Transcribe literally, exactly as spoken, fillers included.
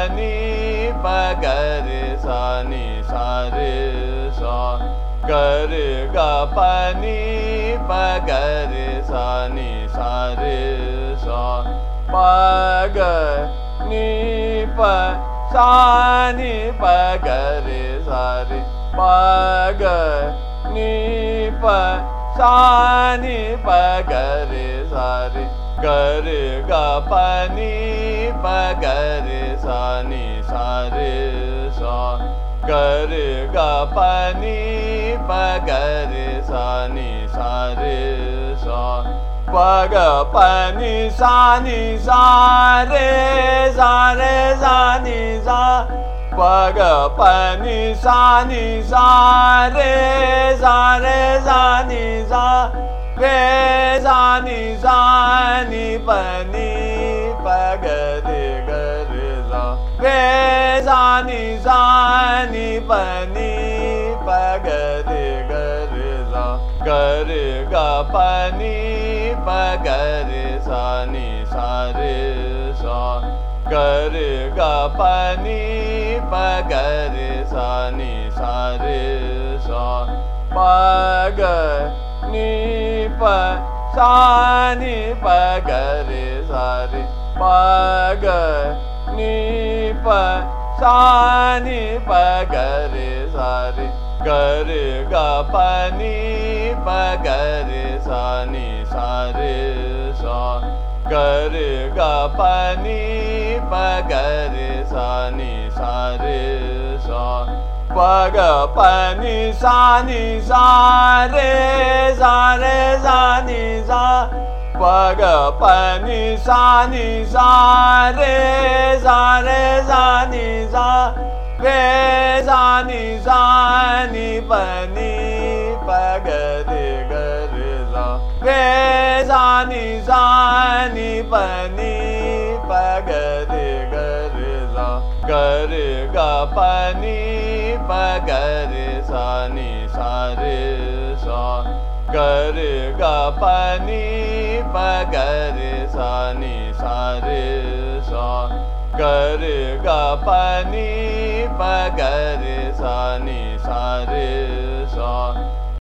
ni pa ga re sa ni sa re sa ga re ga pa ni pa ga re sa ni sa re sa pa ga ni pa sa ni pa ga re sa re pa ga ni pa sa ni pa ga re sa re ga re ga pa ni pa ga re sa ni sa re sa ga re ga pa ni pa ga re sa ni sa re sa pa ga pa ni sa ni sa re sa re sa ni sa pa ga pa ni sa ni sa re sa re sa ni sa re sa ni sa ni pa ni pa ga re ga re sa re sa ni sa ni pa ni pa ga re ga re sa ga re ga pa ni pa ga re sa ni sa re sa ga re ga pa ni pa ga re sa ni sa re sa pa ga ni pa sa ni pa ga re sa re pa ga ni pa sa ni pa ga re sa re ga re ga pa ni pa ga re sa ni sa re sa ga re ga pa ni pa ga re sa ni sa re sa pa ga pa ni sa ni sa re sa re sa ni sa pa ga pa ni sa ni sa re sa re sa ni sa re sa ni sa ni pa ni pa ga re ga re sa re sa ni sa ni pa ni pa ga re ga re sa ga re ga pa ni pa ga re sa ni sa re sa ga re ga pa ni pa ga re sa ni sa re sa ga re ga pa ni pa ga re sa ni sa re